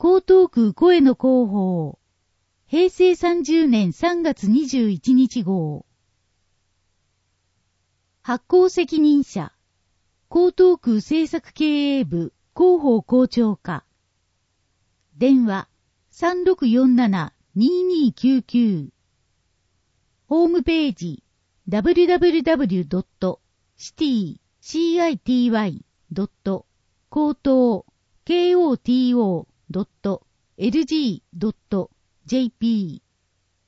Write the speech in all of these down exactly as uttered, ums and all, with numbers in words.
江東区声の広報。へいせいさんじゅうねんさんがつにじゅういちにち号。発行責任者。江東区政策経営部広報校長課。電話 さんろくよんななにーにーきゅうきゅう。ホームページ ダブリュダブリュダブリュドットシティドット高等 ドットエルジードットジェーピー。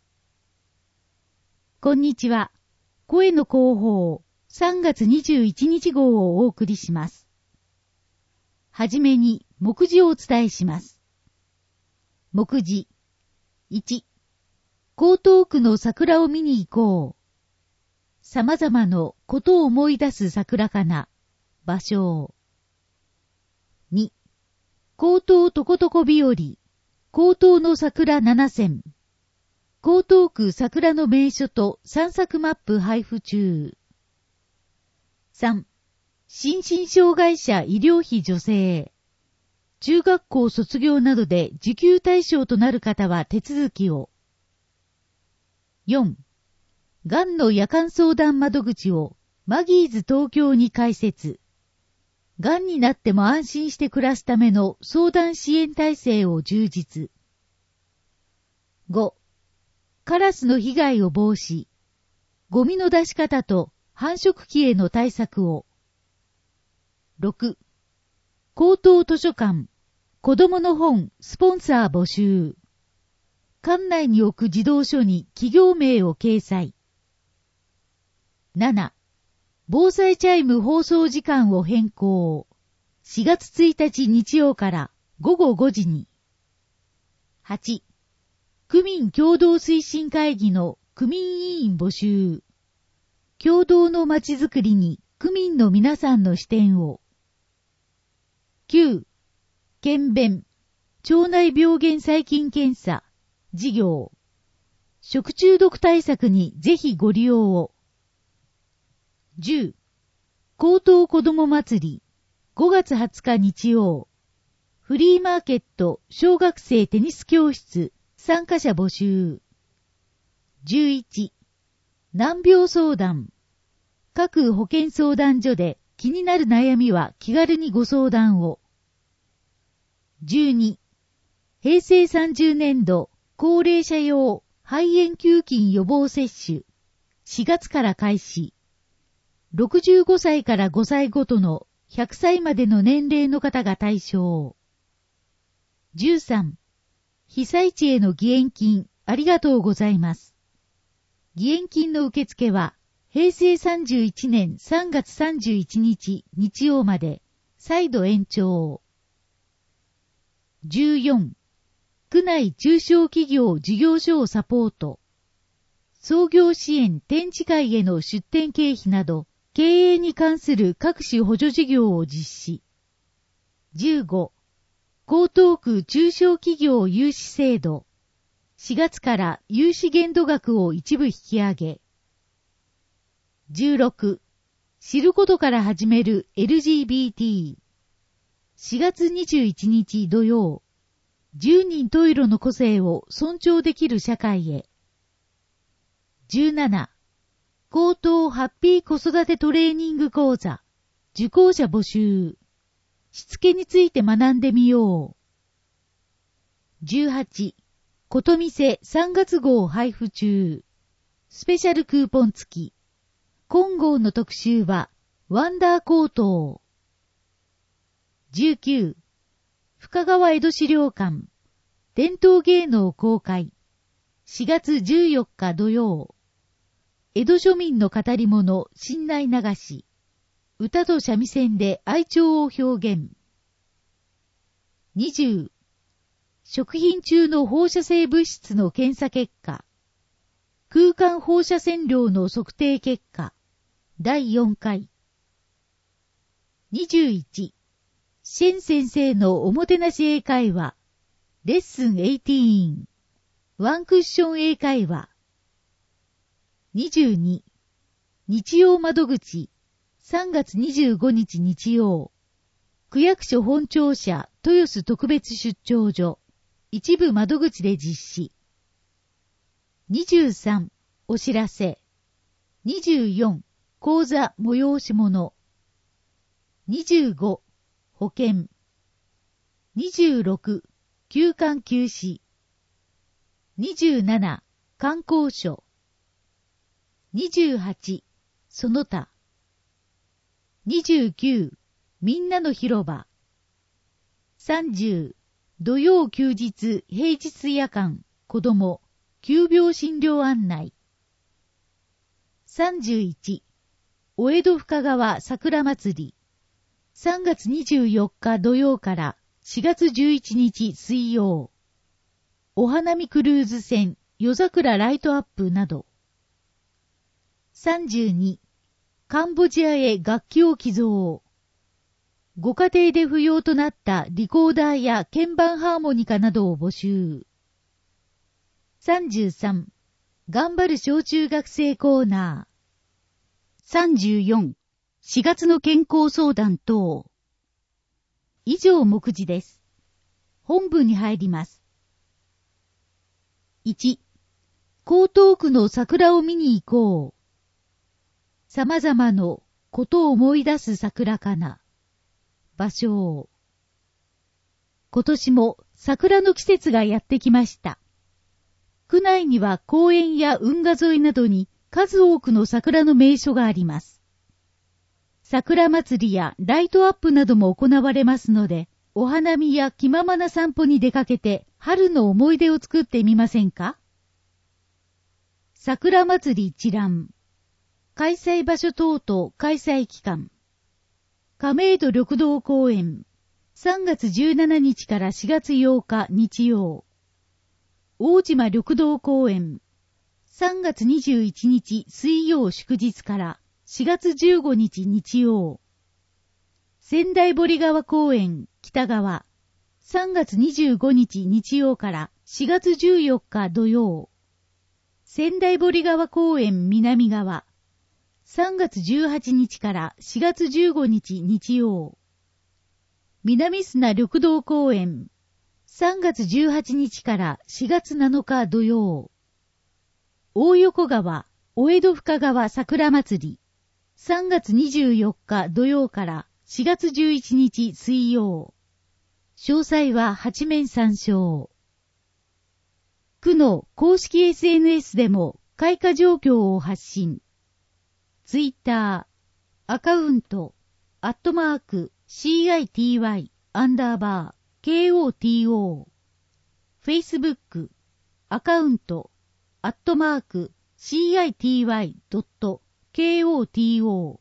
こんにちは。声の広報さんがつにじゅういちにち号をお送りします。はじめに目次をお伝えします。目次いち、江東区の桜を見に行こう。様々なことを思い出す桜かな。場所。に、江東とことこ日和。江東の桜ななせん。江東区桜の名所と散策マップ配布中。さん、心身障害者医療費助成。中学校卒業などで受給対象となる方は手続きを。よん、がんの夜間相談窓口をマギーズ東京に開設。がんになっても安心して暮らすための相談支援体制を充実。ご、カラスの被害を防止。ゴミの出し方と繁殖期への対策を。ろく、高等図書館、子供の本スポンサー募集。館内に置く児童書に企業名を掲載。なな、防災チャイム放送時間を変更。しがつついたち日曜からごごごじに。はち、区民共同推進会議の区民委員募集。共同のまちづくりに区民の皆さんの視点を。きゅう、検便、腸内病原細菌検査、事業。食中毒対策にぜひご利用を。じゅう、江東子ども祭り、ごがつはつか日曜。フリーマーケット小学生テニス教室、参加者募集。じゅういち、難病相談。各保健相談所で気になる悩みは気軽にご相談を。じゅうに、へいせいさんじゅうねんど高齢者用肺炎球菌予防接種。しがつから開始。ろくじゅうごさいからごさいごとのひゃくさいまでの年齢の方が対象。じゅうさん、被災地への義援金ありがとうございます。義援金の受付はへいせいさんじゅういちねんさんがつさんじゅういちにち日曜まで再度延長。じゅうよん、区内中小企業事業所をサポート。創業支援展示会への出展経費など経営に関する各種補助事業を実施。じゅうご、江東区中小企業融資制度。しがつから融資限度額を一部引き上げ。じゅうろく、知ることから始める エルジービーティー。しがつにじゅういちにち土曜。十人十色の個性を尊重できる社会へ。じゅうなな、江東ハッピー子育てトレーニング講座。受講者募集。しつけについて学んでみよう。じゅうはち、ことみせさんがつ号配布中。スペシャルクーポン付き。今号の特集は、ワンダーコート。じゅうきゅう、深川江戸資料館。伝統芸能公開。しがつじゅうよっか土曜。江戸庶民の語り物、新内流し。歌と三味線で愛情を表現。にじゅう、食品中の放射性物質の検査結果。空間放射線量の測定結果。だいよんかい。にじゅういち、シェン先生のおもてなし英会話。レッスンじゅうはち。ワンクッション英会話。にじゅうに、日曜窓口。さんがつにじゅうごにち日曜。区役所本庁舎豊洲特別出張所。 一部窓口で実施。にじゅうさん、お知らせ。にじゅうよん、口座催し物。にじゅうご、保険。にじゅうろく、休館休止。にじゅうなな、観光所。にじゅうはち、その他。にじゅうきゅう、みんなの広場。さんじゅう、土曜休日平日夜間子ども急病診療案内。さんじゅういち、お江戸深川桜祭り。さんがつにじゅうよっか土曜からしがつじゅういちにち水曜。お花見クルーズ船夜桜ライトアップなど。さんじゅうに、カンボジアへ楽器を寄贈。ご家庭で不要となったリコーダーや鍵盤ハーモニカなどを募集。さんじゅうさん、頑張る小中学生コーナー。さんじゅうよん、しがつの健康相談等。以上目次です。本文に入ります。いち、江東区の桜を見に行こう。様々のことを思い出す桜かな。場所。今年も桜の季節がやってきました。区内には公園や運河沿いなどに数多くの桜の名所があります。桜祭りやライトアップなども行われますので、お花見や気ままな散歩に出かけて春の思い出を作ってみませんか？桜祭り一覧。開催場所等と開催期間。亀戸緑道公園、さんがつじゅうしちにちからしがつようか日曜。大島緑道公園、さんがつにじゅういちにち水曜祝日からしがつじゅうごにち日曜。仙台堀川公園、北側、さんがつにじゅうごにち日曜からしがつじゅうよっか土曜。仙台堀川公園南側、さんがつじゅうはちにちからしがつじゅうごにち日曜。南砂緑道公園、さんがつじゅうはちにちからしがつなのか土曜。大横川、お江戸深川桜祭り、さんがつにじゅうよっか土曜からしがつじゅういちにち水曜。詳細は八面参照。区の公式 エスエヌエス でも開花状況を発信。ツイッター、アカウント、アットマーク、シーアイティーワイ、アンダーバー、ケーオーティーオー。フェイスブック、アカウント、アットマーク、シーアイティーワイドットケーオーティーオ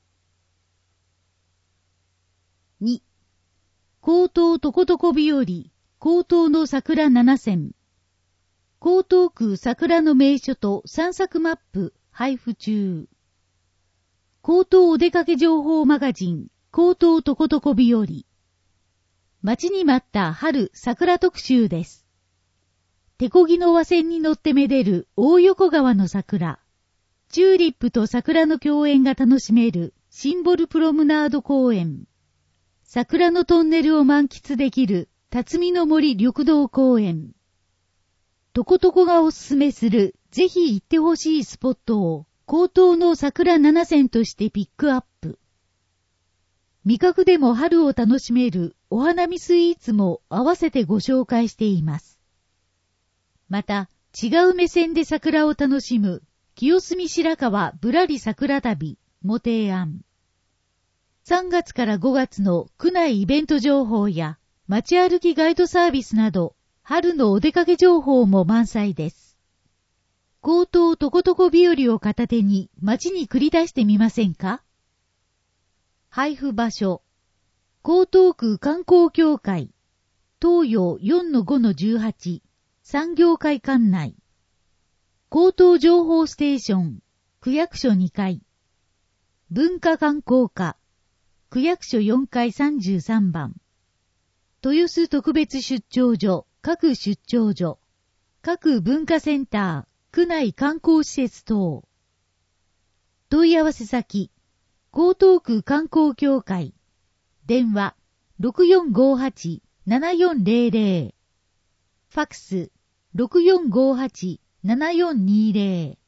ー。に、江東とことこ日和、江東の桜ななせん。江東区桜の名所と散策マップ配布中。江東お出かけ情報マガジン、江東とことこ日和。待ちに待った春桜特集です。手漕ぎの和船に乗ってめでる大横川の桜。チューリップと桜の共演が楽しめるシンボルプロムナード公園。桜のトンネルを満喫できる辰巳の森緑道公園。とことこがおすすめするぜひ行ってほしいスポットを江東の桜ななせんとしてピックアップ。味覚でも春を楽しめるお花見スイーツも合わせてご紹介しています。また、違う目線で桜を楽しむ清澄白河ぶらり桜旅も提案。さんがつからごがつの区内イベント情報や街歩きガイドサービスなど春のお出かけ情報も満載です。江東とことこ日和を片手に街に繰り出してみませんか？配布場所、江東区観光協会、東洋 よんのごのじゅうはち、産業会館内、江東情報ステーション、区役所にかい、文化観光課、区役所よんかいさんじゅうさんばん、豊洲特別出張所、各出張所、各文化センター、区内観光施設等。問い合わせ先、江東区観光協会、電話ろくよんごはち ななよんゼロゼロ。 ファクス ろくよんごはちななよんにーぜろ